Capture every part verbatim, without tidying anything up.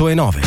otto e nove.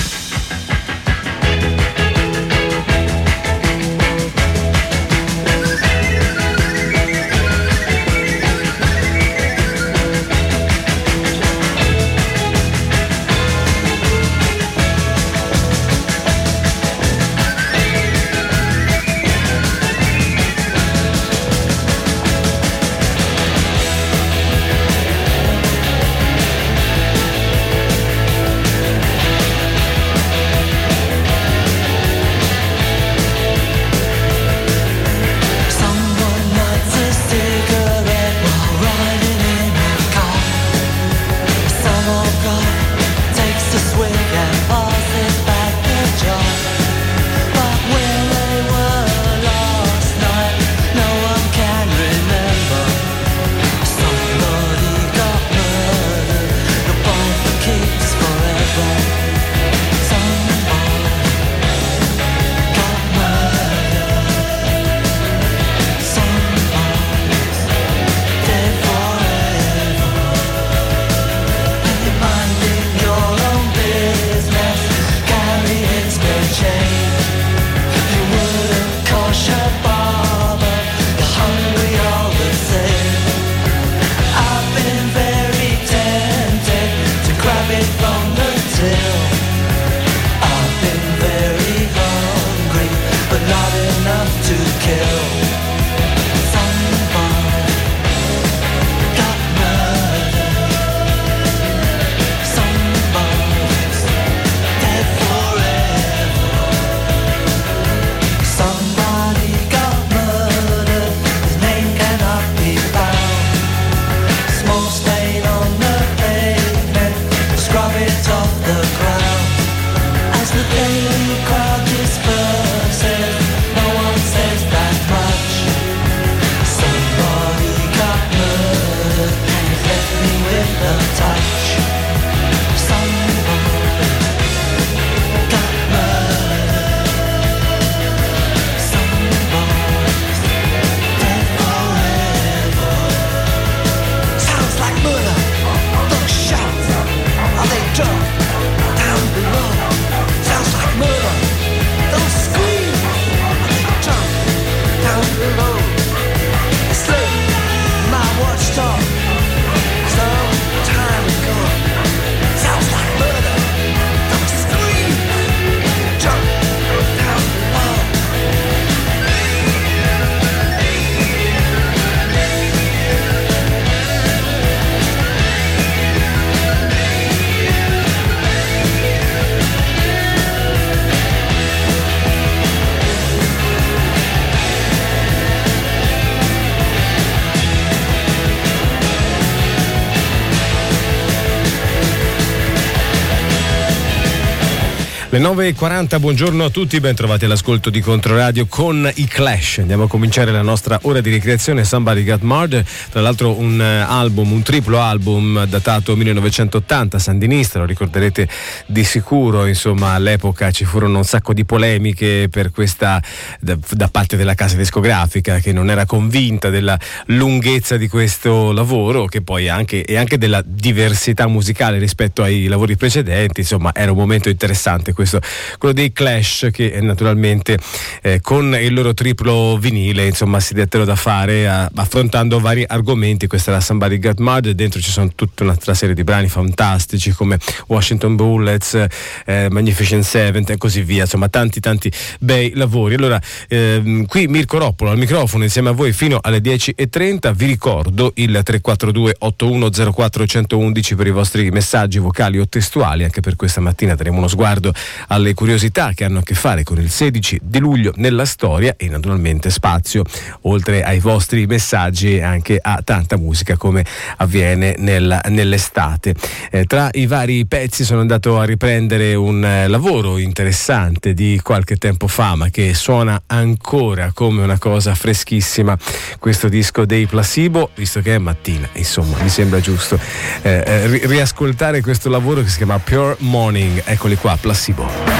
Le nove e quaranta, buongiorno a tutti, ben trovati all'ascolto di Controradio con i Clash. Andiamo a cominciare la nostra ora di ricreazione, Somebody Got Murdered, tra l'altro un album, un triplo album datato millenovecentottanta, sandinista, lo ricorderete di sicuro. Insomma, all'epoca ci furono un sacco di polemiche per questa da, da parte della casa discografica, che non era convinta della lunghezza di questo lavoro, che poi anche e anche della diversità musicale rispetto ai lavori precedenti. Insomma, era un momento interessante questo, quello dei Clash, che naturalmente eh, con il loro triplo vinile insomma si dettero da fare a, affrontando vari argomenti. Questa era Somebody Got Murdered, dentro ci sono tutta un'altra serie di brani fantastici come Washington Bullets, eh, Magnificent Seventh e così via, insomma tanti tanti bei lavori. Allora ehm, qui Mirko Roppolo al microfono insieme a voi fino alle dieci e trenta. Vi ricordo il tre quattro due otto uno zero quattro uno uno uno per i vostri messaggi vocali o testuali. Anche per questa mattina daremo uno sguardo alle curiosità che hanno a che fare con il sedici di luglio nella storia, e naturalmente spazio, oltre ai vostri messaggi, anche a tanta musica come avviene nella, nell'estate. Eh, tra i vari pezzi sono andato a riprendere un eh, lavoro interessante di qualche tempo fa, ma che suona ancora come una cosa freschissima, questo disco dei Placebo, visto che è mattina, insomma mi sembra giusto eh, eh, ri- riascoltare questo lavoro che si chiama Pure Morning. Eccoli qua, Placebo.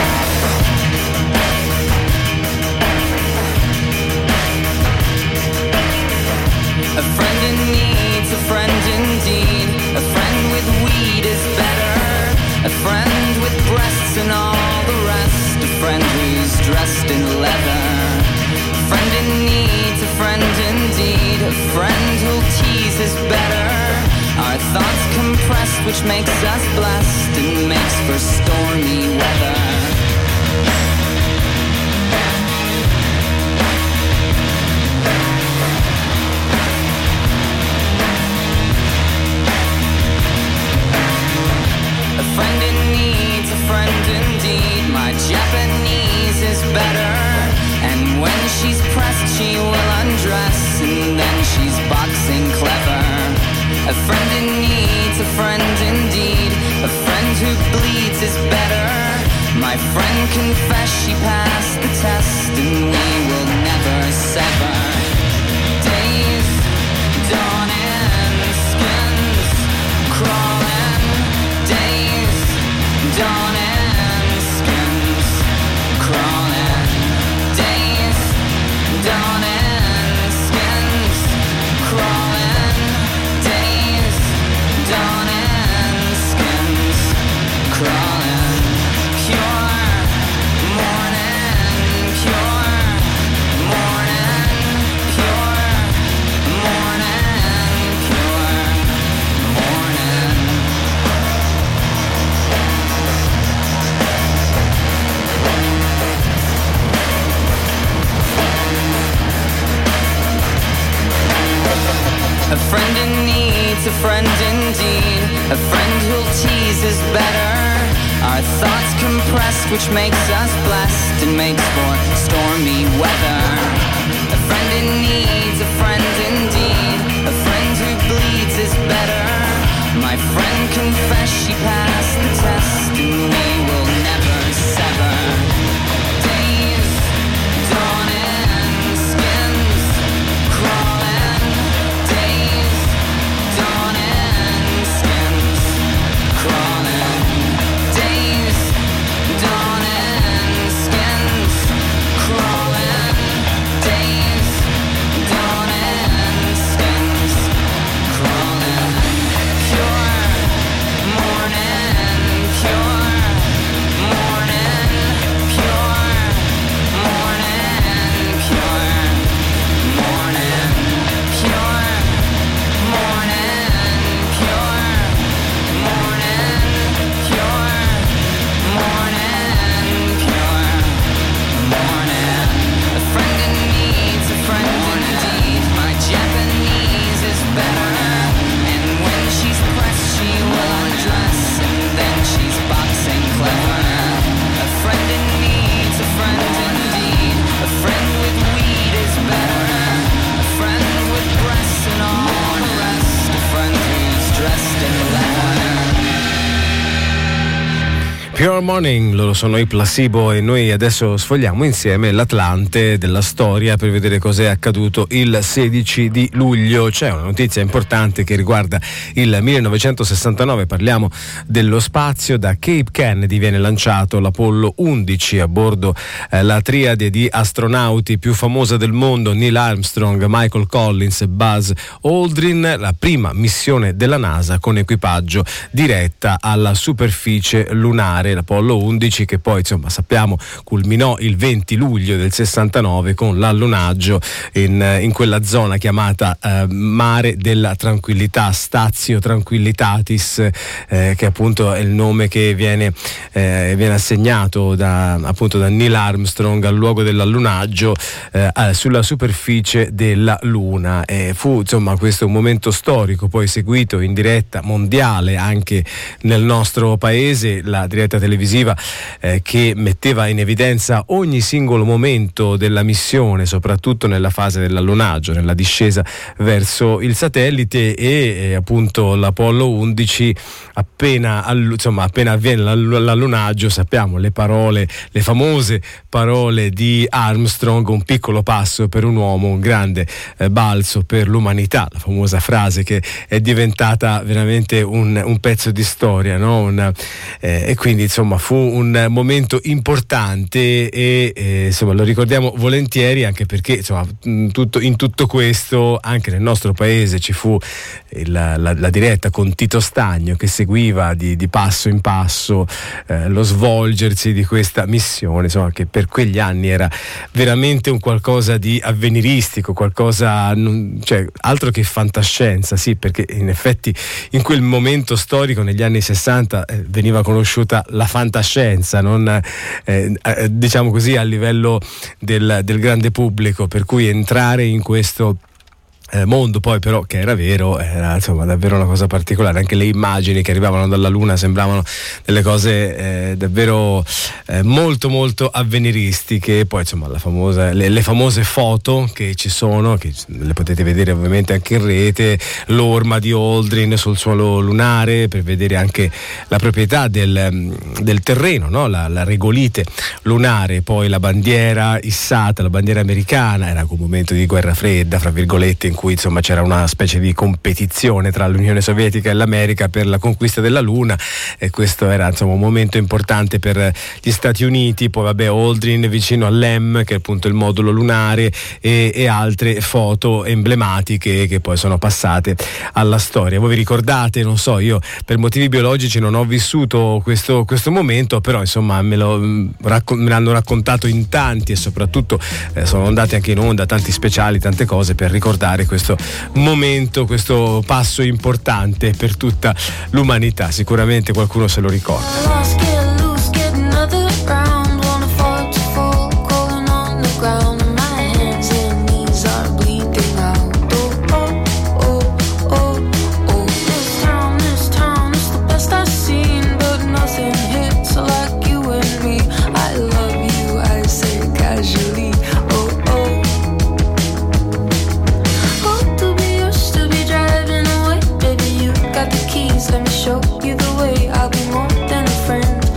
A friend in need's a friend indeed. A friend with weed is better. A friend with breasts makes us blessed and makes for stormy weather. A friend in need's a friend indeed. My Japanese is better. And when she's pressed she will undress, and then she's boxing clever. A friend in need's a friend indeed. A friend who bleeds is better. My friend confessed she passed the test, and we will never sever. Days dawning, skins crawling. Days dawning, skins crawling. Days dawning, skins crawling. Days dawning, skins crawling. Pure morning, pure morning, pure morning, pure morning. A friend in need's a friend indeed. A friend who'll tease is better. Our thoughts compressed, which makes us blessed and makes for stormy weather. A friend in need's a friend indeed. A friend who bleeds is better. My friend confessed she passed the test, and we will never sever. Days dawning, skins crawling. Days dawning, skins crawling. Days dawning, skins crawling. Days dawning, skins crawling. Pure morning, pure morning, pure morning, pure morning, pure morning, pure morning, pure morning, pure morning. A friend in need's a friend indeed. My Japanese is better. And when she's pressed she will undress, and then she's boxing clever. A friend in need's a friend indeed. A friend with weed is better. A friend with breasts and all the rest. A friend who's dressed in leather. Pure Morning, loro sono i Placebo e noi adesso sfogliamo insieme l'Atlante della storia per vedere cos'è accaduto il sedici di luglio. C'è una notizia importante che riguarda il millenovecentosessantanove, parliamo dello spazio. Da Cape Kennedy viene lanciato l'Apollo undici, a bordo eh, la triade di astronauti più famosa del mondo, Neil Armstrong, Michael Collins e Buzz Aldrin, la prima missione della NASA con equipaggio diretta alla superficie lunare. L'Apollo undici, che poi insomma sappiamo culminò il venti luglio del sessantanove con l'allunaggio in, in quella zona chiamata eh, Mare della Tranquillità, Stazio Tranquillitatis, eh, che appunto è il nome che viene, eh, viene assegnato da, appunto da Neil Armstrong al luogo dell'allunaggio eh, sulla superficie della Luna. E fu insomma questo un momento storico, poi seguito in diretta mondiale anche nel nostro paese, la diretta televisiva eh, che metteva in evidenza ogni singolo momento della missione, soprattutto nella fase dell'allunaggio, nella discesa verso il satellite. E eh, appunto l'Apollo undici, appena, all, insomma, appena avviene l'allunaggio, sappiamo le parole, le famose parole di Armstrong: un piccolo passo per un uomo, un grande eh, balzo per l'umanità, la famosa frase che è diventata veramente un, un pezzo di storia, no? Una, eh, e quindi insomma fu un momento importante e eh, insomma lo ricordiamo volentieri, anche perché insomma in tutto, in tutto questo anche nel nostro paese ci fu il, la, la diretta con Tito Stagno che seguiva di, di passo in passo eh, lo svolgersi di questa missione, insomma, che per quegli anni era veramente un qualcosa di avveniristico, qualcosa non, cioè altro che fantascienza, sì, perché in effetti in quel momento storico negli anni sessanta eh, veniva conosciuta la fantascienza, non eh, eh, diciamo così a livello del, del grande pubblico, per cui entrare in questo Eh, mondo poi però che era vero, era insomma davvero una cosa particolare. Anche le immagini che arrivavano dalla Luna sembravano delle cose eh, davvero eh, molto molto avveniristiche. Poi insomma la famosa, le, le famose foto che ci sono, che le potete vedere ovviamente anche in rete, l'orma di Aldrin sul suolo lunare, per vedere anche la proprietà del, del terreno, no? la, la regolite lunare, poi la bandiera issata, la bandiera americana. Era un momento di guerra fredda fra virgolette, in cui insomma c'era una specie di competizione tra l'Unione Sovietica e l'America per la conquista della Luna, e questo era insomma un momento importante per gli Stati Uniti. Poi vabbè, Aldrin vicino all'E M, che è appunto il modulo lunare, e, e altre foto emblematiche che poi sono passate alla storia. Voi vi ricordate? Non so, io per motivi biologici non ho vissuto questo, questo momento, però insomma me, lo, racco- me l'hanno raccontato in tanti, e soprattutto eh, sono andati anche in onda tanti speciali, tante cose per ricordare questo momento, questo passo importante per tutta l'umanità. Sicuramente qualcuno se lo ricorda. Let me show you the way. I'll be more than a friend.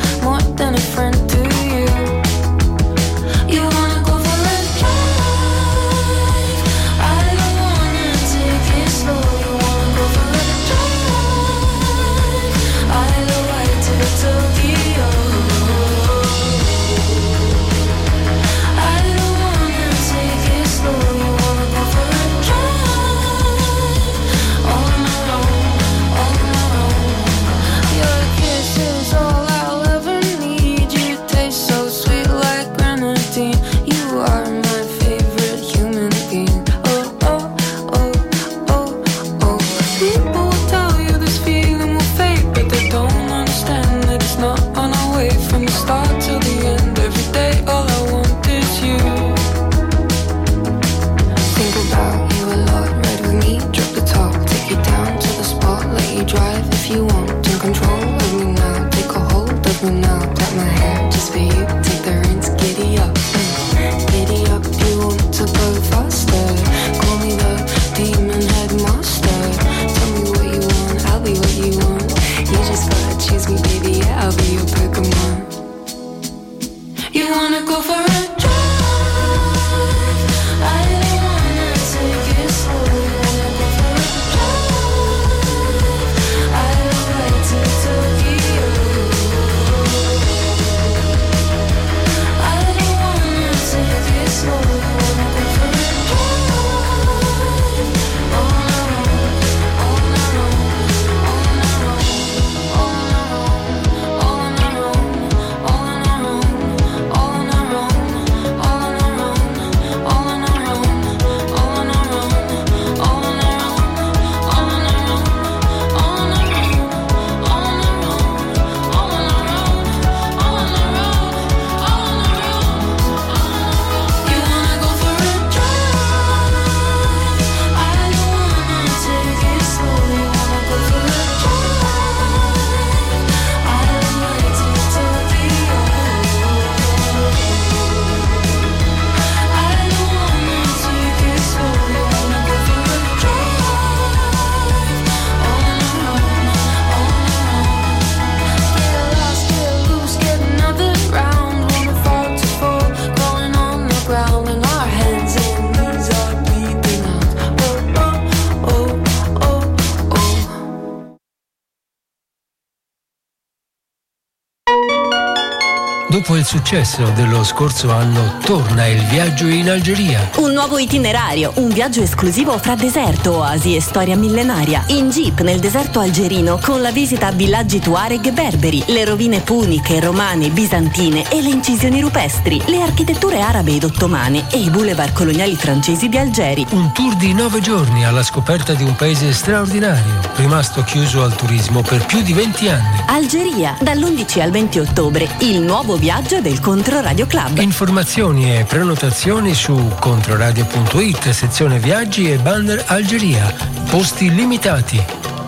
Dopo il successo dello scorso anno, torna il viaggio in Algeria. Un nuovo itinerario, un viaggio esclusivo fra deserto, oasi e storia millenaria. In jeep nel deserto algerino, con la visita a villaggi tuareg e berberi, le rovine puniche, romane, bizantine e le incisioni rupestri, le architetture arabe ed ottomane e i boulevard coloniali francesi di Algeri. Un tour di nove giorni alla scoperta di un paese straordinario, rimasto chiuso al turismo per più di venti anni. Algeria, dall'undici al venti ottobre, il nuovo viaggio del Controradio Club. Informazioni e prenotazioni su controradio punto it, sezione viaggi e banner Algeria. Posti limitati.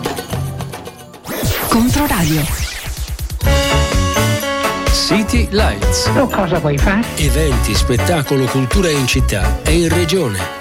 Controradio. City Lights. Tu cosa vuoi fare? Eventi, spettacolo, cultura in città e in regione.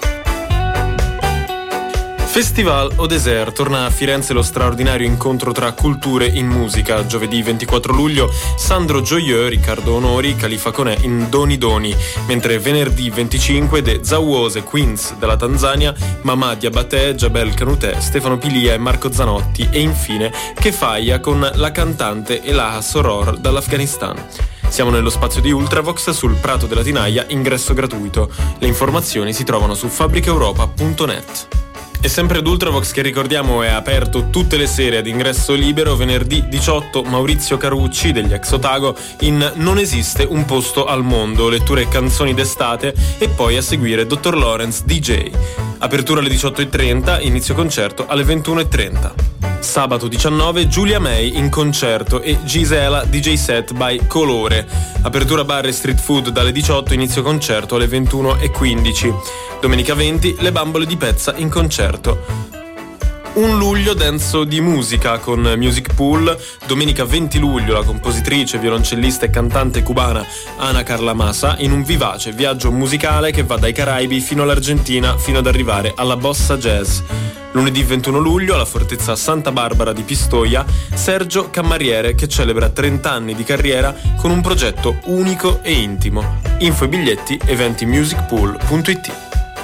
Festival o Désert, torna a Firenze lo straordinario incontro tra culture in musica. Giovedì ventiquattro luglio Sandro Gioieux, Riccardo Onori, Khalifa Conè in Doni Doni, mentre venerdì venticinque de Zawose Queens dalla Tanzania, Mamà Diabaté, Jabel Canutè, Stefano Pilia e Marco Zanotti, e infine Kefaya con la cantante Elaha Soror dall'Afghanistan. Siamo nello spazio di Ultravox sul Prato della Tinaia, ingresso gratuito. Le informazioni si trovano su fabbrica europa punto net. E sempre ad Ultravox, che ricordiamo è aperto tutte le sere ad ingresso libero, venerdì diciotto Maurizio Carucci degli Ex Otago in Non esiste un posto al mondo, letture e canzoni d'estate, e poi a seguire dottor Lawrence D J. Apertura alle diciotto e trenta, inizio concerto alle ventuno e trenta. Sabato diciannove Giulia May in concerto e Gisela D J set by Colore. Apertura bar e street food dalle diciotto, inizio concerto alle ventuno e quindici. Domenica venti Le Bambole di Pezza in concerto. Un luglio denso di musica con Music Pool. Domenica venti luglio la compositrice, violoncellista e cantante cubana Ana Carla Masa in un vivace viaggio musicale che va dai Caraibi fino all'Argentina, fino ad arrivare alla bossa jazz. Lunedì ventuno luglio alla Fortezza Santa Barbara di Pistoia, Sergio Cammariere, che celebra trenta anni di carriera con un progetto unico e intimo. Info e biglietti eventi music pool punto it.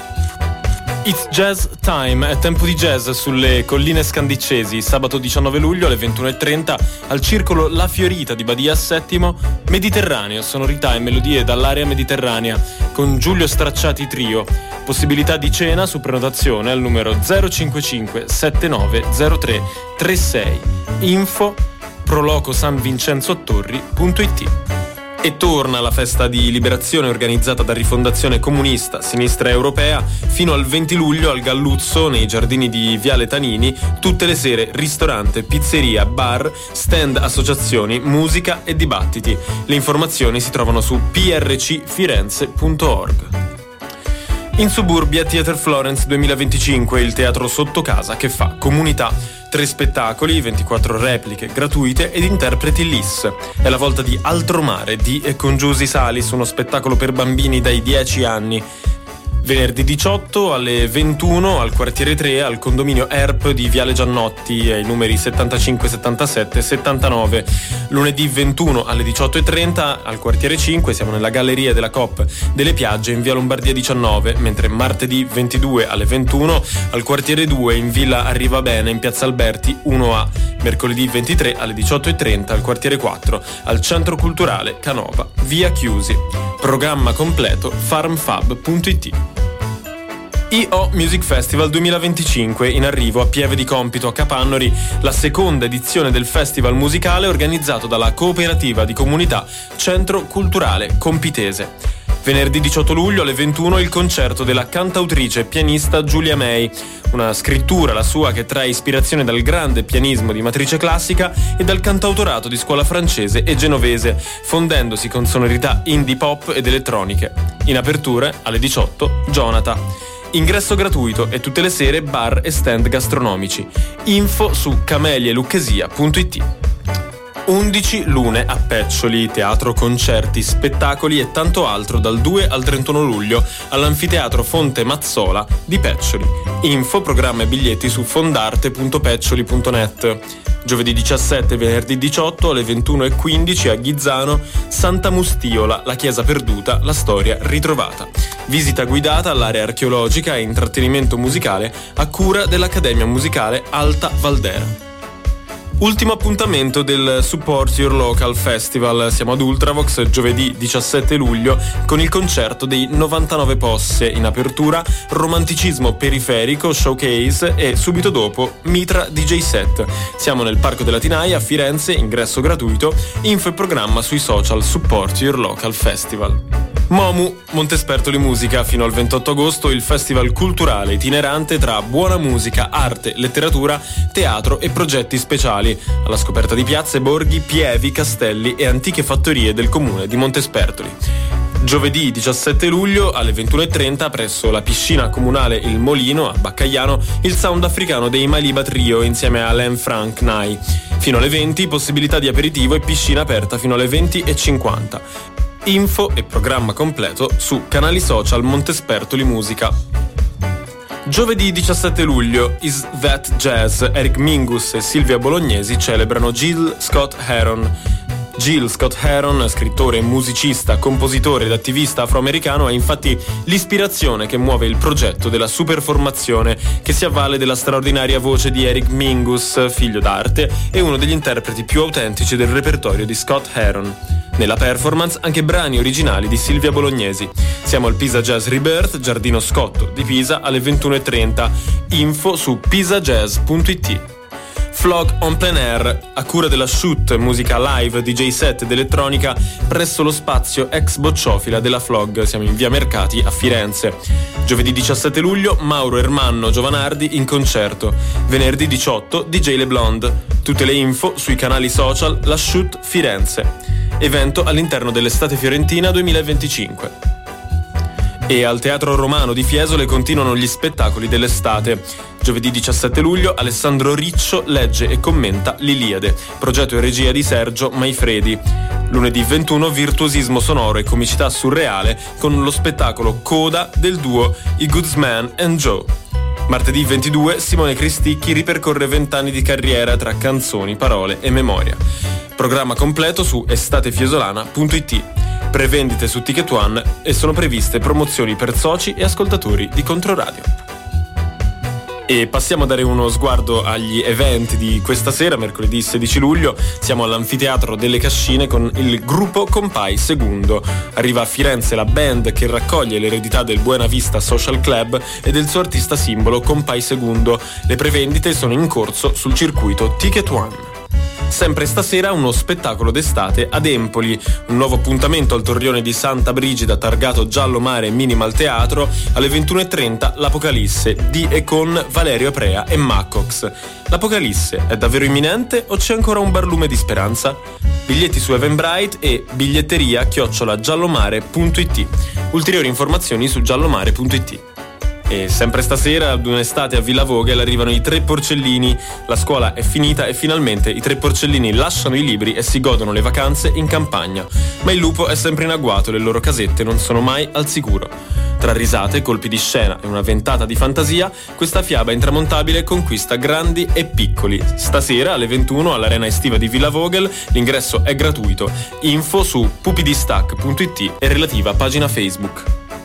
It's Jazz Time, è tempo di jazz sulle colline scandicesi. Sabato diciannove luglio alle ventuno e trenta al Circolo La Fiorita di Badia Settimo, Mediterraneo, sonorità e melodie dall'area mediterranea con Giulio Stracciati Trio. Possibilità di cena su prenotazione al numero zero cinquantacinque settantanove zero tre trentasei. Info proloco san vincenzo torri punto it. E torna la festa di liberazione organizzata da Rifondazione Comunista Sinistra Europea fino al venti luglio al Galluzzo nei giardini di Viale Tanini. Tutte le sere ristorante, pizzeria, bar, stand, associazioni, musica e dibattiti. Le informazioni si trovano su p r c firenze punto org. In Suburbia Theater Florence duemilaventicinque, il teatro sotto casa che fa comunità. Tre spettacoli, ventiquattro repliche gratuite ed interpreti L I S. È la volta di Altro Mare di e con Giusy Salis, uno spettacolo per bambini dai dieci anni. Venerdì diciotto alle ventuno al quartiere tre al condominio E R P di Viale Giannotti ai numeri settantacinque, settantasette e settantanove. Lunedì ventuno alle diciotto e trenta al quartiere cinque, siamo nella galleria della Coop delle Piagge in Via Lombardia diciannove, mentre martedì ventidue alle ventuno al quartiere due in Villa Arrivabene in Piazza Alberti uno A. Mercoledì ventitré alle diciotto e trenta al quartiere quattro al Centro Culturale Canova, Via Chiusi. Programma completo farmfab punto it. I O Music Festival duemilaventicinque, in arrivo a Pieve di Compito a Capannori, la seconda edizione del festival musicale organizzato dalla cooperativa di comunità Centro Culturale Compitese. Venerdì diciotto luglio alle ventuno il concerto della cantautrice e pianista Giulia May, una scrittura la sua che trae ispirazione dal grande pianismo di matrice classica e dal cantautorato di scuola francese e genovese, fondendosi con sonorità indie pop ed elettroniche. In apertura alle diciotto Jonathan. Ingresso gratuito e tutte le sere bar e stand gastronomici. Info su camelie lucchesia punto it. undici lune a Peccioli, teatro, concerti, spettacoli e tanto altro dal due al trentuno luglio all'Anfiteatro Fonte Mazzola di Peccioli. Info, programma e biglietti su fondarte punto peccioli punto net. Giovedì diciassette e venerdì diciotto alle ventuno e quindici a Ghizzano, Santa Mustiola, la chiesa perduta, la storia ritrovata. Visita guidata all'area archeologica e intrattenimento musicale a cura dell'Accademia Musicale Alta Valdera. Ultimo appuntamento del Support Your Local Festival. Siamo ad Ultravox giovedì diciassette luglio con il concerto dei novantanove Posse. In apertura Romanticismo Periferico Showcase e subito dopo Mitra D J Set. Siamo nel Parco della Tinaia a Firenze, ingresso gratuito. Info e programma sui social Support Your Local Festival. Momu, Montespertoli Musica, fino al ventotto agosto il festival culturale itinerante tra buona musica, arte, letteratura, teatro e progetti speciali, alla scoperta di piazze, borghi, pievi, castelli e antiche fattorie del comune di Montespertoli. Giovedì diciassette luglio alle ventuno e trenta presso la piscina comunale Il Molino a Baccagliano il sound africano dei Maliba Trio insieme a Len Frank Nai. Fino alle venti possibilità di aperitivo e piscina aperta fino alle venti e cinquanta. Info e programma completo su canali social Montespertoli Musica. Giovedì diciassette luglio Is That Jazz. Eric Mingus e Silvia Bolognesi celebrano Jill Scott Heron. Jill Scott Heron, scrittore, musicista, compositore ed attivista afroamericano, è infatti l'ispirazione che muove il progetto della superformazione che si avvale della straordinaria voce di Eric Mingus, figlio d'arte e uno degli interpreti più autentici del repertorio di Scott Heron. Nella performance anche brani originali di Silvia Bolognesi. Siamo al Pisa Jazz Rebirth, Giardino Scotto di Pisa alle ventuno e trenta. Info su pisa jazz punto it. Flog on Plein Air, a cura della Shoot, musica live, D J set ed elettronica presso lo spazio ex bocciofila della Flog. Siamo in via Mercati a Firenze. Giovedì diciassette luglio Mauro Ermanno Giovanardi in concerto. Venerdì diciotto D J Le Blonde. Tutte le info sui canali social La Shoot Firenze. Evento all'interno dell'estate fiorentina duemilaventicinque. E al Teatro Romano di Fiesole continuano gli spettacoli dell'estate. Giovedì diciassette luglio Alessandro Riccio legge e commenta l'Iliade, progetto e regia di Sergio Maifredi. Lunedì ventuno virtuosismo sonoro e comicità surreale con lo spettacolo Coda del duo I Goodsman and Joe. Martedì ventidue Simone Cristicchi ripercorre vent'anni di carriera tra canzoni, parole e memoria. Programma completo su estatefiesolana punto it. Prevendite su Ticket One e sono previste promozioni per soci e ascoltatori di Controradio. E passiamo a dare uno sguardo agli eventi di questa sera, mercoledì sedici luglio. Siamo all'Anfiteatro delle Cascine con il gruppo Compai Segundo. Arriva a Firenze la band che raccoglie l'eredità del Buena Vista Social Club e del suo artista simbolo Compai Segundo. Le prevendite sono in corso sul circuito Ticket One. Sempre stasera uno spettacolo d'estate ad Empoli, un nuovo appuntamento al Torrione di Santa Brigida targato Giallo Mare Minimal Teatro alle ventuno e trenta l'Apocalisse di e con Valerio Aprea e Maccox. L'Apocalisse è davvero imminente o c'è ancora un barlume di speranza? Biglietti su Eventbrite e biglietteria chiocciola giallomare punto it. Ulteriori informazioni su giallomare punto it. E sempre stasera, ad un'estate a Villa Vogel, arrivano i Tre Porcellini. La scuola è finita e finalmente i Tre Porcellini lasciano i libri e si godono le vacanze in campagna. Ma il lupo è sempre in agguato e le loro casette non sono mai al sicuro. Tra risate, colpi di scena e una ventata di fantasia, questa fiaba intramontabile conquista grandi e piccoli. Stasera alle ventuno all'Arena Estiva di Villa Vogel, l'ingresso è gratuito. Info su pupidistac punto it e relativa pagina Facebook.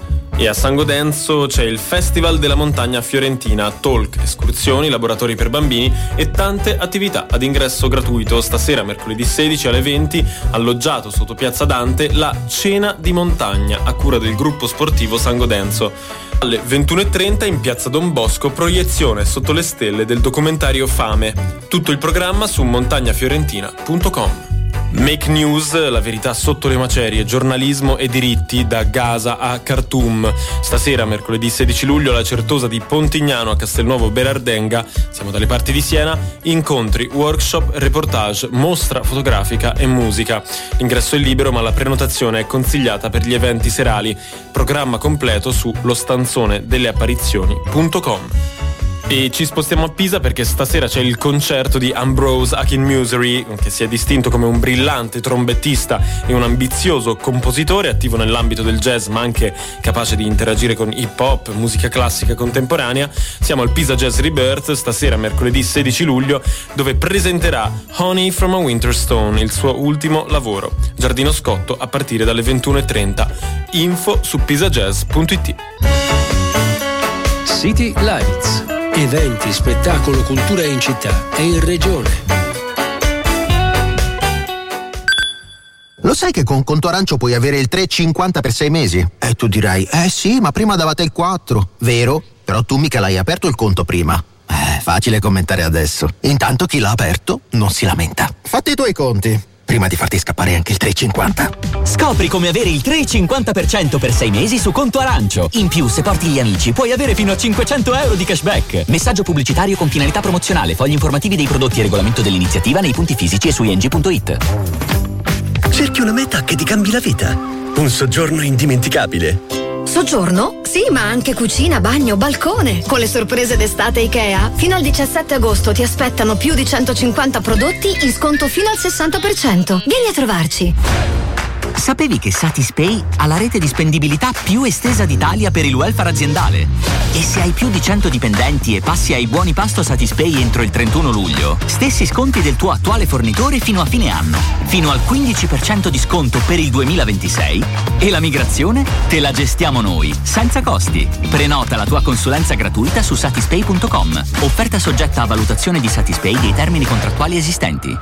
E a San Godenzo c'è il Festival della Montagna Fiorentina, talk, escursioni, laboratori per bambini e tante attività ad ingresso gratuito. Stasera, mercoledì sedici alle venti, alloggiato sotto Piazza Dante, la Cena di Montagna, a cura del gruppo sportivo San Godenzo. Alle ventuno e trenta in Piazza Don Bosco, proiezione sotto le stelle del documentario Fame. Tutto il programma su montagnafiorentina punto com. Make News, la verità sotto le macerie, giornalismo e diritti da Gaza a Khartoum. Stasera, mercoledì sedici luglio, alla Certosa di Pontignano a Castelnuovo Berardenga, siamo dalle parti di Siena, incontri, workshop, reportage, mostra fotografica e musica. L'ingresso è libero ma la prenotazione è consigliata per gli eventi serali. Programma completo su lostanzone delle apparizioni punto com. E ci spostiamo a Pisa perché stasera c'è il concerto di Ambrose Akinmusire, che si è distinto come un brillante trombettista e un ambizioso compositore attivo nell'ambito del jazz ma anche capace di interagire con hip hop, musica classica contemporanea. Siamo al Pisa Jazz Rebirth stasera mercoledì sedici luglio, dove presenterà Honey from a Winter Stone, il suo ultimo lavoro. Giardino Scotto a partire dalle ventuno e trenta. Info su pisa jazz punto it. City Lights. Eventi, spettacolo, cultura in città e in regione. Lo sai che con Conto Arancio puoi avere il tre virgola cinquanta per sei mesi? E tu dirai, eh sì, ma prima davate il quattro. Vero? Però tu mica l'hai aperto il conto prima. Eh, facile commentare adesso. Intanto chi l'ha aperto non si lamenta. Fatti i tuoi conti prima di farti scappare anche il tre virgola cinquanta. Scopri come avere il tre virgola cinquanta per cento per sei mesi su Conto Arancio. In più, se porti gli amici, puoi avere fino a cinquecento euro di cashback. Messaggio pubblicitario con finalità promozionale. Fogli informativi dei prodotti e regolamento dell'iniziativa nei punti fisici e su i n g punto i t. Cerchi una meta che ti cambi la vita. Un soggiorno indimenticabile. Soggiorno? Sì, ma anche cucina, bagno, balcone. Con le sorprese d'estate IKEA, fino al diciassette agosto ti aspettano più di centocinquanta prodotti in sconto fino al sessanta per cento. Vieni a trovarci. Sapevi che Satispay ha la rete di spendibilità più estesa d'Italia per il welfare aziendale? E se hai più di cento dipendenti e passi ai buoni pasto Satispay entro il trentuno luglio, stessi sconti del tuo attuale fornitore fino a fine anno, fino al quindici per cento di sconto per il duemilaventisei e la migrazione te la gestiamo noi, senza costi. Prenota la tua consulenza gratuita su satispay punto com. Offerta soggetta a valutazione di Satispay dei termini contrattuali esistenti.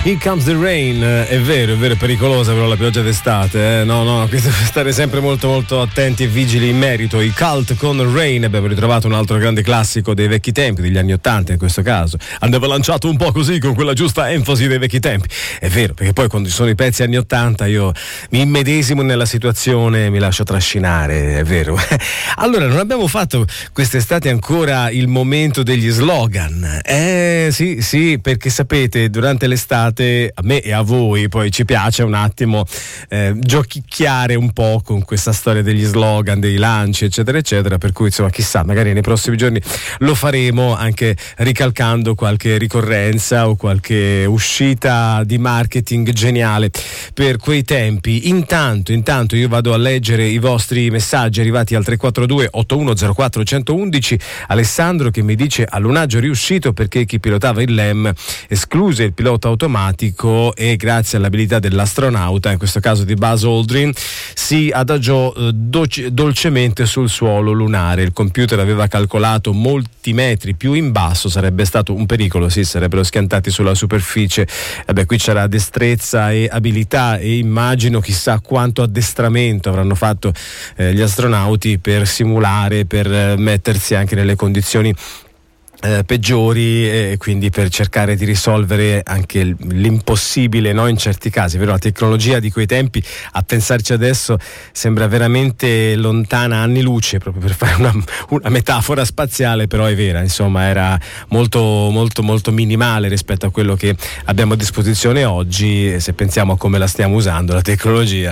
Here Comes the Rain, è vero, è vero, è pericolosa però la pioggia d'estate, eh? no, no, questo deve stare sempre molto molto attenti e vigili in merito. I Cult con Rain, abbiamo ritrovato un altro grande classico dei vecchi tempi, degli anni ottanta in questo caso, andava lanciato un po' così con quella giusta enfasi dei vecchi tempi, è vero, perché poi quando ci sono i pezzi anni ottanta io mi immedesimo nella situazione, mi lascio trascinare, è vero. Allora, non abbiamo fatto quest'estate ancora il momento degli slogan, eh sì, sì, perché sapete, durante l'estate a me e a voi poi ci piace un attimo eh, giochicchiare un po' con questa storia degli slogan, dei lanci eccetera eccetera, per cui insomma chissà, magari nei prossimi giorni lo faremo anche ricalcando qualche ricorrenza o qualche uscita di marketing geniale per quei tempi. Intanto, intanto io vado a leggere i vostri messaggi arrivati al tre quattro due otto uno zero quattro uno uno uno. Alessandro che mi dice: allunaggio riuscito perché chi pilotava il L E M escluse il pilota automatico e grazie all'abilità dell'astronauta, in questo caso di Buzz Aldrin, si adagiò eh, doc- dolcemente sul suolo lunare. Il computer aveva calcolato molti metri più in basso, sarebbe stato un pericolo, sì, sarebbero schiantati sulla superficie. Eh beh, qui c'era destrezza e abilità e immagino chissà quanto addestramento avranno fatto eh, gli astronauti per simulare, per eh, mettersi anche nelle condizioni Eh, peggiori e quindi per cercare di risolvere anche l'impossibile, no, in certi casi, vero? La tecnologia di quei tempi, a pensarci adesso, sembra veramente lontana anni luce, proprio per fare una, una metafora spaziale, però è vera, insomma era molto molto molto minimale rispetto a quello che abbiamo a disposizione oggi. Se pensiamo a come la stiamo usando la tecnologia,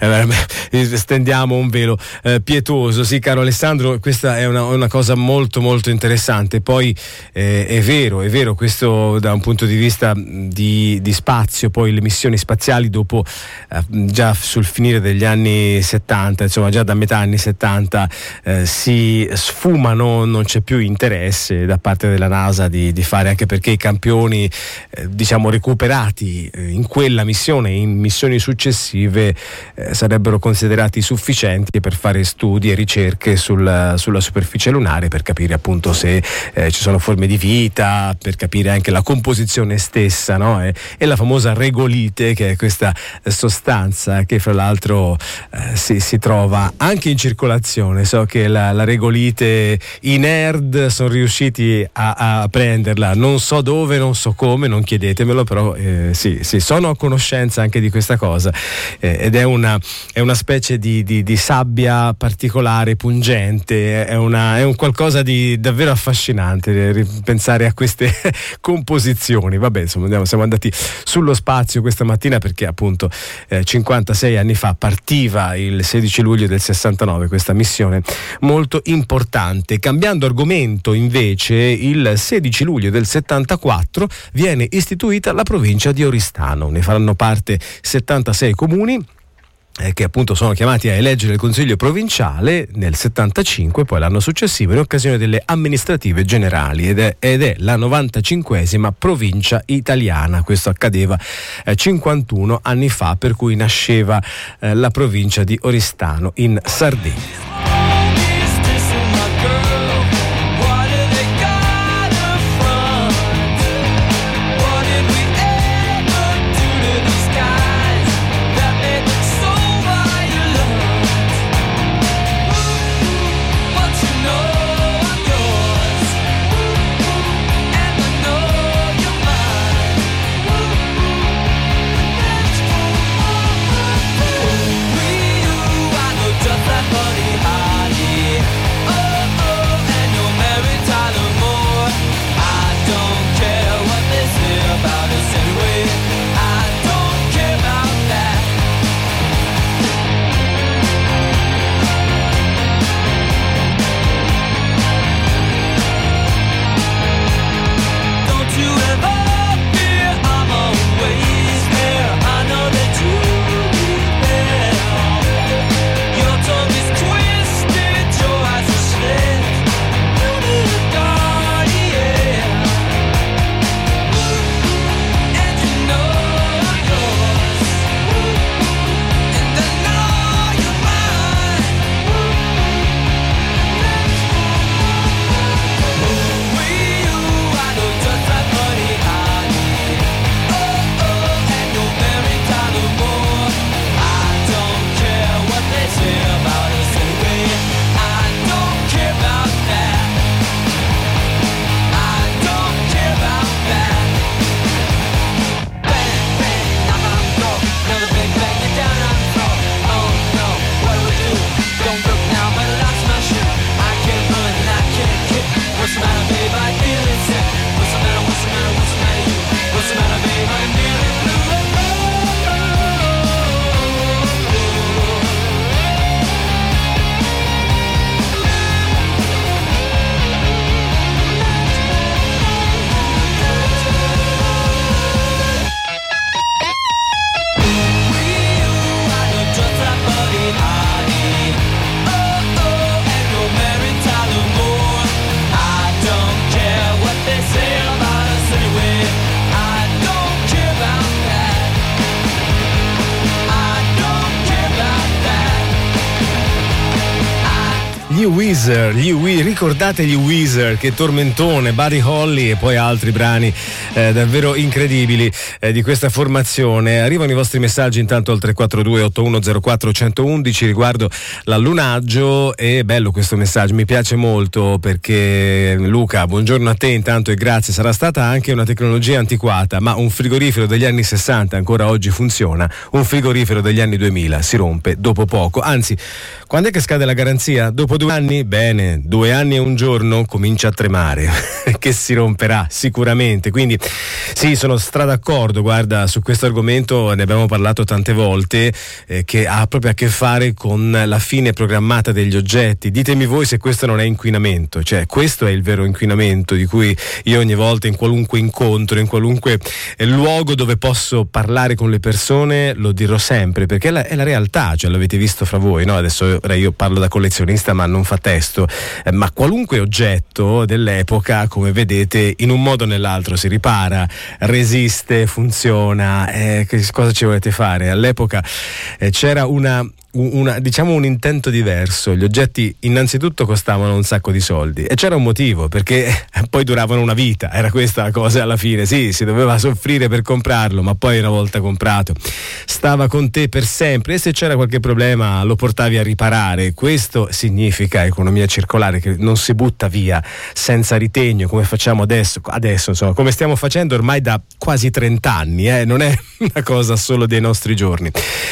eh, stendiamo un velo eh, pietoso. Sì, caro Alessandro, questa è una, una cosa molto molto interessante. Poi Eh, è vero, è vero, questo da un punto di vista di, di spazio, poi le missioni spaziali dopo eh, già sul finire degli anni settanta, insomma già da metà anni settanta eh, si sfumano, non c'è più interesse da parte della NASA di, di fare, anche perché i campioni eh, diciamo recuperati eh, in quella missione e in missioni successive eh, sarebbero considerati sufficienti per fare studi e ricerche sul, sulla superficie lunare, per capire appunto se eh, ci sono forme di vita, per capire anche la composizione stessa, no? E, e la famosa regolite, che è questa sostanza che fra l'altro eh, si, si trova anche in circolazione. So che la, la regolite, i nerd sono riusciti a, a prenderla, non so dove, non so come, non chiedetemelo, però eh, sì, sì, sono a conoscenza anche di questa cosa eh, ed è una, è una specie di, di, di sabbia particolare, pungente, è, una, è un qualcosa di davvero affascinante pensare a queste composizioni. Vabbè, insomma, andiamo, siamo andati sullo spazio questa mattina perché appunto eh, cinquantasei anni fa partiva il sedici luglio del sessantanove questa missione molto importante. Cambiando argomento invece, il sedici luglio del settantaquattro viene istituita la provincia di Oristano. Ne faranno parte settantasei comuni Eh, che appunto sono chiamati a eleggere il consiglio provinciale nel settantacinque, poi l'anno successivo in occasione delle amministrative generali, ed è, ed è la novantacinquesima provincia italiana. Questo accadeva eh, cinquantuno anni fa, per cui nasceva eh, la provincia di Oristano in Sardegna. Just that funny Gli Weezer, gli We- ricordate gli Weezer, che tormentone, Buddy Holly e poi altri brani eh, davvero incredibili eh, di questa formazione. Arrivano i vostri messaggi intanto al tre quattro due otto uno zero quattro uno uno uno riguardo l'allunaggio. È bello questo messaggio, mi piace molto perché Luca, buongiorno a te intanto e grazie. Sarà stata anche una tecnologia antiquata, ma un frigorifero degli anni sessanta ancora oggi funziona, un frigorifero degli anni duemila si rompe dopo poco, anzi quando è che scade la garanzia? Dopo due anni? Bene, due anni e un giorno comincia a tremare che si romperà sicuramente, quindi sì, sono stra d'accordo, guarda, su questo argomento ne abbiamo parlato tante volte, eh, che ha proprio a che fare con la fine programmata degli oggetti. Ditemi voi se questo non è inquinamento, cioè questo è il vero inquinamento di cui io ogni volta in qualunque incontro, in qualunque eh, luogo dove posso parlare con le persone lo dirò sempre, perché è la, è la realtà, cioè l'avete visto fra voi, no? Adesso ora io parlo da collezionista ma non fa testo, eh, ma qualunque oggetto dell'epoca, come vedete, in un modo o nell'altro si ripara, resiste, funziona. Eh, che cosa ci volete fare? All'epoca eh, c'era una Una, diciamo un intento diverso. Gli oggetti innanzitutto costavano un sacco di soldi e c'era un motivo, perché poi duravano una vita, era questa la cosa alla fine. Sì, si doveva soffrire per comprarlo, ma poi una volta comprato stava con te per sempre e se c'era qualche problema lo portavi a riparare. Questo significa economia circolare, che non si butta via senza ritegno come facciamo adesso, adesso insomma, come stiamo facendo ormai da quasi trenta anni, eh? Non è una cosa solo dei nostri giorni.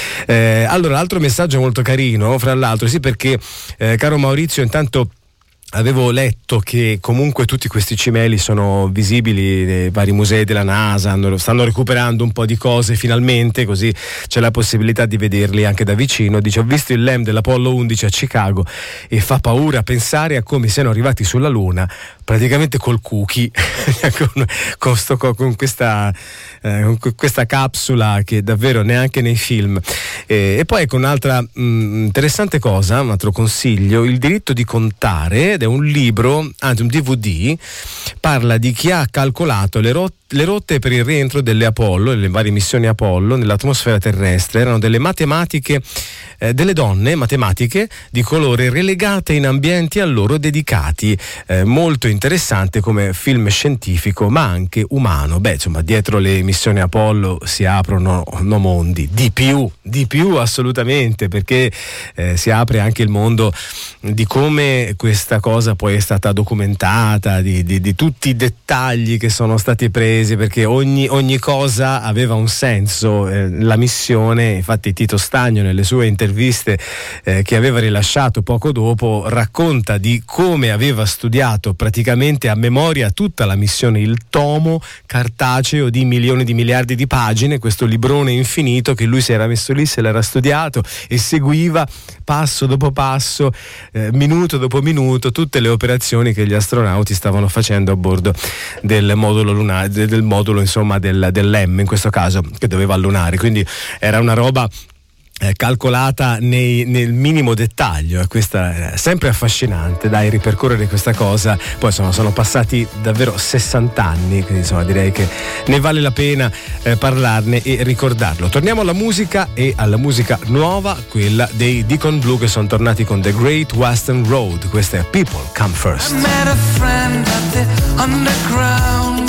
Eh, allora, altro messaggio molto carino, fra l'altro, sì, perché eh, caro Maurizio, intanto avevo letto che comunque tutti questi cimeli sono visibili nei vari musei della NASA, hanno, stanno recuperando un po' di cose finalmente, così c'è la possibilità di vederli anche da vicino. Dice: ho visto il L E M dell'Apollo undici a Chicago e fa paura pensare a come siano arrivati sulla Luna praticamente col cookie con, con, sto, con, questa, eh, con questa capsula che davvero neanche nei film. E, e poi ecco un'altra mh, interessante cosa, un altro consiglio: Il diritto di contare, ed è un libro, anzi un D V D, parla di chi ha calcolato le rotte Le rotte per il rientro delle Apollo, le varie missioni Apollo nell'atmosfera terrestre. Erano delle matematiche, eh, delle donne matematiche di colore relegate in ambienti a loro dedicati. Eh, molto interessante come film scientifico, ma anche umano. Beh, insomma, dietro le missioni Apollo si aprono no mondi, di più, di più assolutamente, perché eh, si apre anche il mondo di come questa cosa poi è stata documentata, di, di, di tutti i dettagli che sono stati presi, perché ogni, ogni cosa aveva un senso. Eh, la missione, infatti Tito Stagno nelle sue interviste eh, che aveva rilasciato poco dopo racconta di come aveva studiato praticamente a memoria tutta la missione, il tomo cartaceo di milioni di miliardi di pagine, questo librone infinito che lui si era messo lì, se l'era studiato e seguiva passo dopo passo, eh, minuto dopo minuto, tutte le operazioni che gli astronauti stavano facendo a bordo del modulo lunare, del modulo insomma del, dell'E M in questo caso, che doveva allunare. Quindi era una roba eh, calcolata nei, nel minimo dettaglio, e questa è sempre affascinante, dai, ripercorrere questa cosa. Poi insomma sono passati davvero sessanta anni, quindi insomma direi che ne vale la pena eh, parlarne e ricordarlo. Torniamo alla musica, e alla musica nuova, quella dei Deacon Blue, che sono tornati con The Great Western Road. Questa è People Come First. I met a friend at the underground.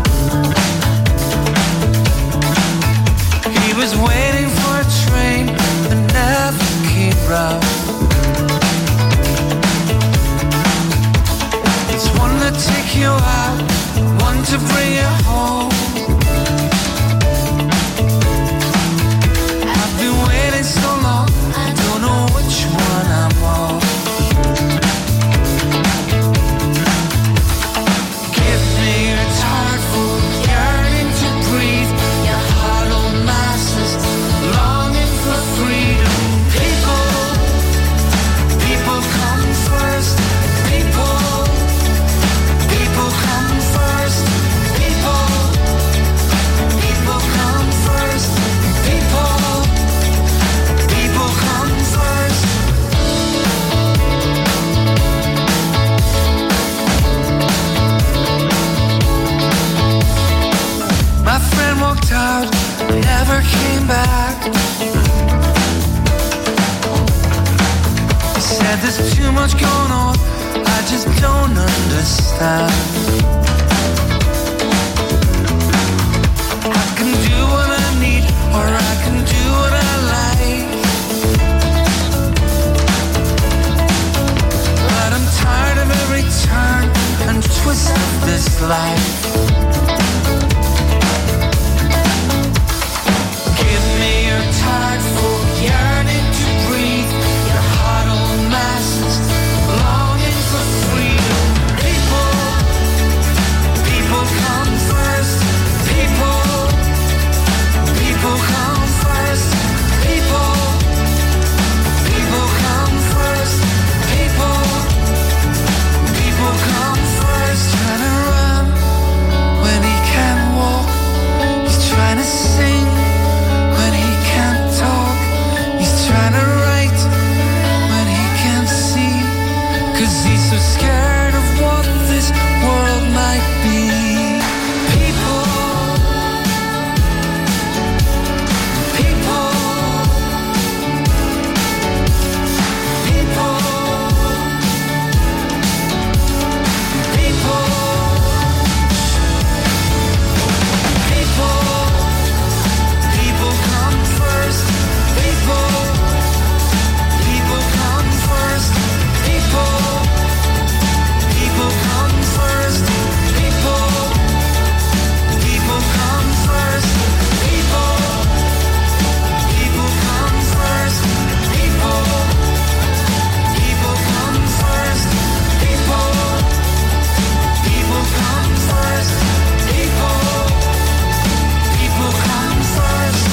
He was waiting for a train that never came round. It's one to take you out, one to bring you home. I've been waiting so long, I don't know which one I'm on. Give me your heart full, yearning to breathe. Your heart on masses, longing for freedom. People, people come first. People, people come first. People, Yeah, there's too much going on, I just don't understand. I can do what I need, or I can do what I like. But I'm tired of every turn and twist of this life. Give me your tired full yearning to breathe, your huddled masses longing for freedom. People, people come first. People, people come first. People, people come first. People, people come first. Trying to run when he can't walk. He's trying to sing when he can't talk. He's trying to write when he can't see. 'Cause he's so scared of what this world might be. People, people, people, people, people, people come first. People, people come first. People, people come first. People, people come first. People, people come first. People, people come first. People, people come first. People, people come first.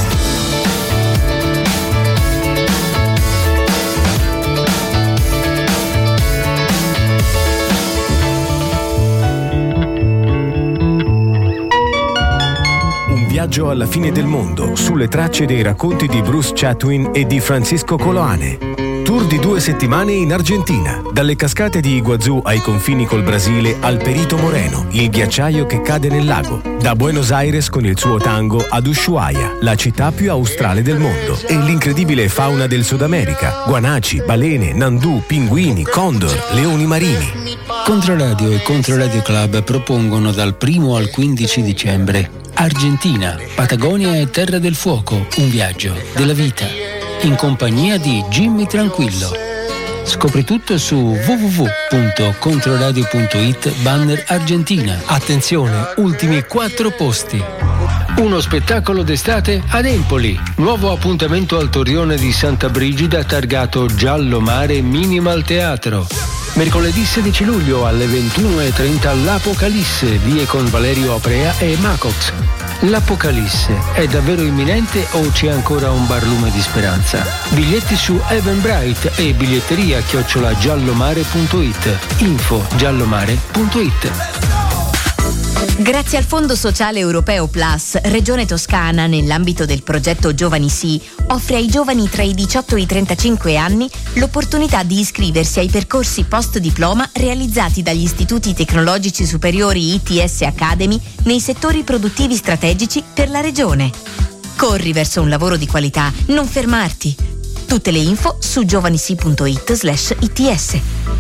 Un viaggio alla fine del mondo, sulle tracce dei racconti di Bruce Chatwin e di Francisco Coloane. Tour di due settimane in Argentina, dalle cascate di Iguazú ai confini col Brasile al Perito Moreno, il ghiacciaio che cade nel lago. Da Buenos Aires con il suo tango ad Ushuaia, la città più australe del mondo, e l'incredibile fauna del Sud America: guanaci, balene, nandù, pinguini, condor, leoni marini. Controradio e Controradio Club propongono dal primo al quindici dicembre Argentina, Patagonia e Terra del Fuoco, un viaggio della vita, in compagnia di Jimmy Tranquillo. Scopri tutto su w w w punto controradio punto it banner Argentina. Attenzione, ultimi quattro posti. Uno spettacolo d'estate ad Empoli. Nuovo appuntamento al Torrione di Santa Brigida targato Giallo Mare Minimal Teatro. Mercoledì sedici luglio alle ventuno e trenta l'Apocalisse, vie con Valerio Aprea e Macox. L'Apocalisse è davvero imminente o c'è ancora un barlume di speranza? Biglietti su Eventbrite e biglietteria chiocciola giallomare punto it. Info giallomare punto it. Grazie al Fondo Sociale Europeo Plus, Regione Toscana, nell'ambito del progetto Giovani Sì, offre ai giovani tra i diciotto e i trentacinque anni l'opportunità di iscriversi ai percorsi post-diploma realizzati dagli istituti tecnologici superiori I T S Academy nei settori produttivi strategici per la Regione. Corri verso un lavoro di qualità, non fermarti. Tutte le info su giovanisi punto it slash I T S.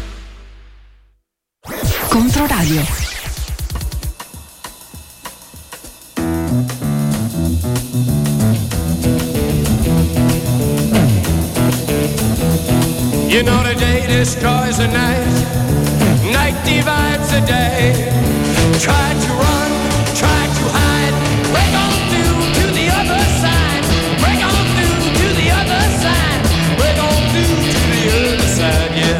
Controradio. You know the day destroys the night, night divides the day. Try to run, try to hide, break on through to the other side, break on through to the other side, break on through to the other side, yeah.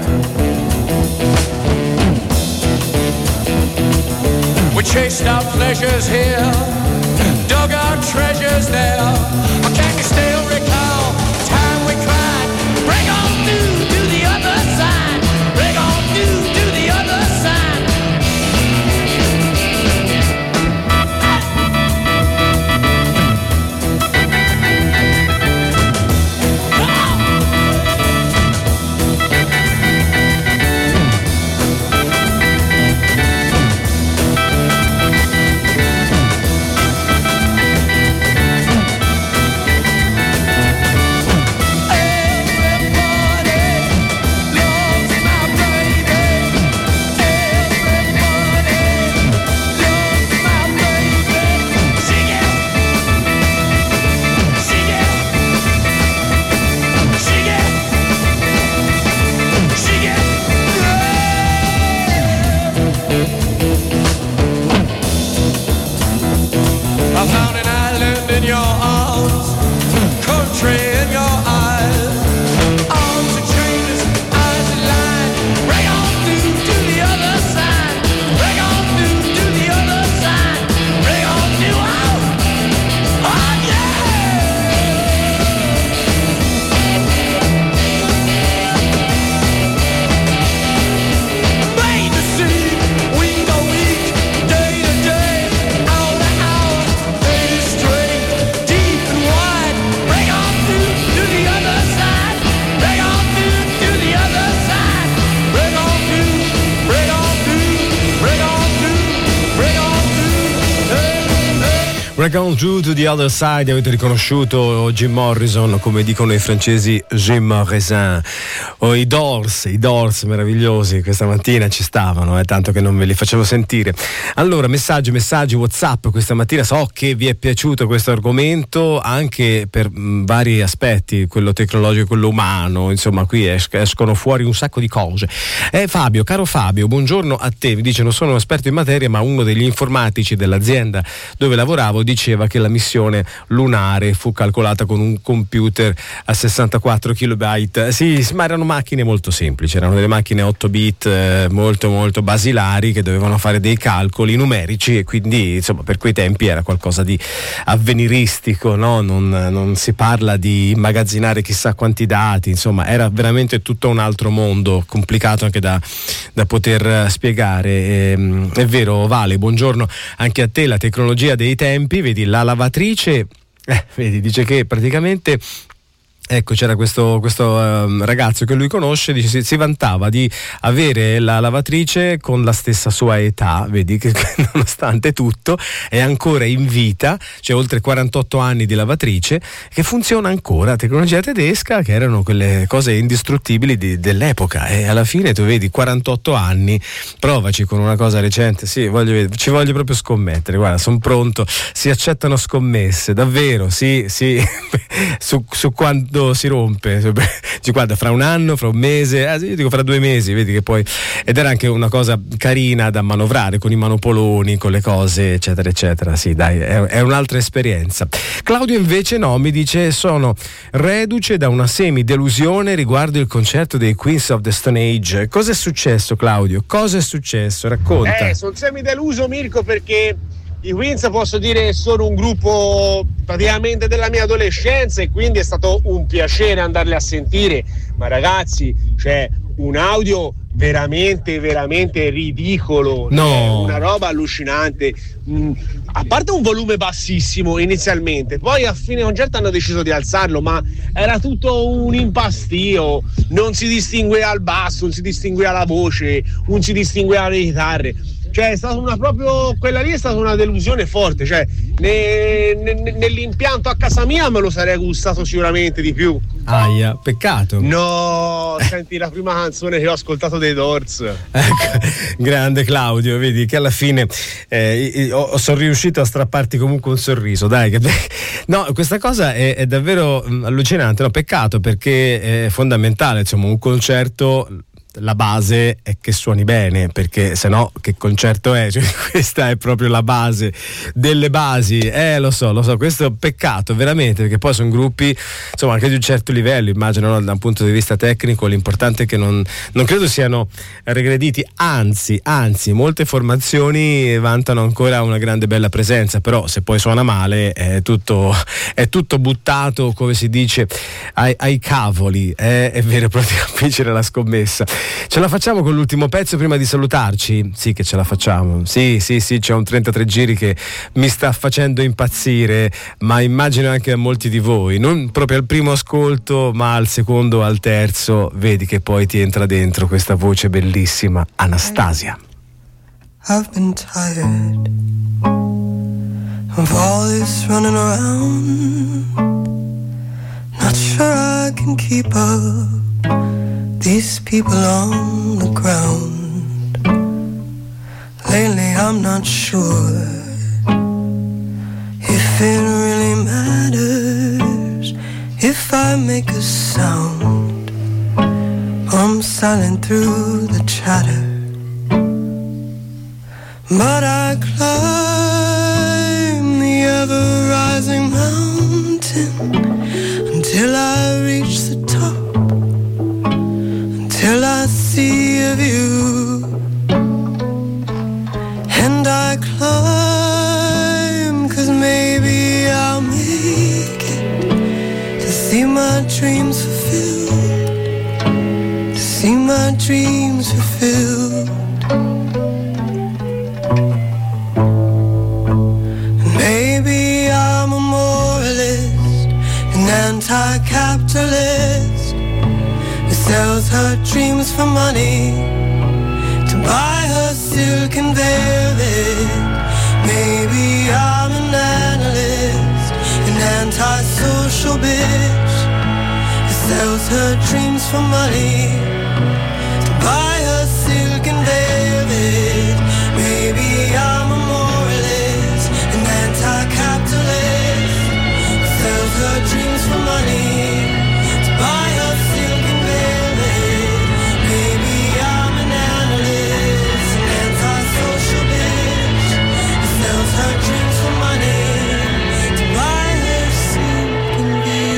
We chased our pleasures here, dug our treasures there. Or can you still recall the time we cried? Break on through to the other side. Break on through to the other side. We're going through to the other side. Avete riconosciuto Jim Morrison, come dicono i francesi, Jim Morrison. Oh, i Doors, i Doors meravigliosi questa mattina ci stavano, eh, tanto che non ve li facevo sentire. Allora, messaggi, messaggi, WhatsApp questa mattina. So che vi è piaciuto questo argomento anche per mh, vari aspetti, quello tecnologico, quello umano, insomma qui es- escono fuori un sacco di cose. Eh, Fabio, caro Fabio, buongiorno a te. Mi dice: non sono un esperto in materia, ma uno degli informatici dell'azienda dove lavoravo diceva che la missione lunare fu calcolata con un computer a sessantaquattro kilobyte. Sì, ma erano macchine molto semplici, erano delle macchine otto bit eh, molto molto basilari che dovevano fare dei calcoli numerici, e quindi insomma per quei tempi era qualcosa di avveniristico, no? Non, non si parla di immagazzinare chissà quanti dati, insomma era veramente tutto un altro mondo, complicato anche da, da poter spiegare. E, è vero, Vale, buongiorno anche a te. La tecnologia dei tempi, vedi la lavatrice, eh, vedi, dice che praticamente, ecco, c'era questo, questo um, ragazzo che lui conosce, dice, si, si vantava di avere la lavatrice con la stessa sua età, vedi che nonostante tutto è ancora in vita, cioè oltre quarantotto anni di lavatrice che funziona ancora, tecnologia tedesca, che erano quelle cose indistruttibili di, dell'epoca, e alla fine tu vedi quarantotto anni, provaci con una cosa recente. Sì, voglio, ci voglio proprio scommettere, guarda, sono pronto, si accettano scommesse, davvero, sì, sì, su, su quanto si rompe, ci guarda, fra un anno, fra un mese, eh, io dico fra due mesi, vedi che poi, ed era anche una cosa carina da manovrare con i manopoloni, con le cose eccetera eccetera. Sì, dai, è, è un'altra esperienza. Claudio invece no, mi dice: sono reduce da una semi-delusione riguardo il concerto dei Queens of the Stone Age. Cosa è successo, Claudio? Cosa è successo? Racconta. Eh, sono semi-deluso, Mirko, perché i Queens, posso dire, sono un gruppo praticamente della mia adolescenza, e quindi è stato un piacere andarli a sentire. Ma ragazzi, c'è un audio veramente veramente ridicolo, no, una roba allucinante. Mm, a parte un volume bassissimo inizialmente, poi a fine concerto hanno deciso di alzarlo, ma era tutto un impastio, non si distingueva il basso, non si distingueva la voce, non si distingueva le chitarre. Cioè è stata una proprio, quella lì è stata una delusione forte, cioè ne, ne, nell'impianto a casa mia me lo sarei gustato sicuramente di più. Aia, peccato. No, senti, la prima canzone che ho ascoltato dei Doors. Ecco, grande Claudio, vedi che alla fine eh, ho, sono riuscito a strapparti comunque un sorriso, dai. Che, no, questa cosa è, è davvero mh, allucinante, no? Peccato, perché è fondamentale, insomma, un concerto. La base è che suoni bene, perché se no che concerto è? Cioè, questa è proprio la base delle basi, eh lo so, lo so, questo è un peccato veramente, perché poi sono gruppi insomma anche di un certo livello, immagino, no? Da un punto di vista tecnico l'importante è che non, non credo siano regrediti, anzi, anzi molte formazioni vantano ancora una grande bella presenza, però se poi suona male è tutto, è tutto buttato, come si dice, ai, ai cavoli, eh? È vero, proprio a vincere la scommessa. Ce la facciamo con l'ultimo pezzo prima di salutarci? Sì che ce la facciamo, sì sì sì, c'è un trentatré giri che mi sta facendo impazzire, ma immagino anche a molti di voi, non proprio al primo ascolto ma al secondo o al terzo, vedi che poi ti entra dentro questa voce bellissima, Anastasia. I've been tired of all this running around, not sure I can keep up. These people on the ground, lately I'm not sure if it really matters if I make a sound. I'm silent through the chatter, but I climb the ever-rising mountain until I reach the top, till I see a view, and I climb, 'cause maybe I'll make it to see my dreams fulfilled, to see my dreams fulfilled. And maybe I'm a moralist, an anti-capitalist, sells her dreams for money to buy her silk and velvet. Maybe I'm an analyst social bitch who sells her dreams for money to buy her silk and velvet. Maybe I'm a moralist, an anti-capitalist who sells her dreams for money to buy her silk and velvet. Maybe I'm an analyst, an anti-social bitch who sells her dreams for money to buy her silk and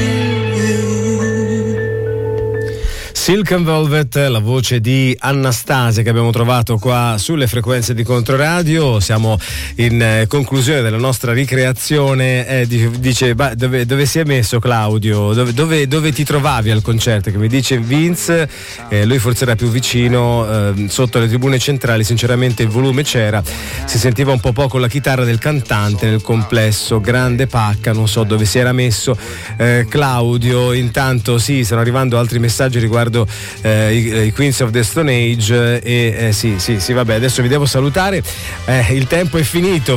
velvet. Silk and Velvet, la voce di Anastasia che abbiamo trovato qua sulle frequenze di Controradio. Siamo in eh, conclusione della nostra ricreazione. Eh, dice, bah, dove, dove si è messo Claudio? Dove, dove, dove ti trovavi al concerto? Che mi dice Vince, eh, lui forse era più vicino, eh, sotto le tribune centrali. Sinceramente il volume c'era, si sentiva un po' poco la chitarra del cantante nel complesso, grande pacca, non so dove si era messo eh, Claudio. Intanto sì, stanno arrivando altri messaggi riguardo eh, i, i Queens of the Stone Age e eh, sì sì sì vabbè, adesso vi devo salutare, eh, il tempo è finito.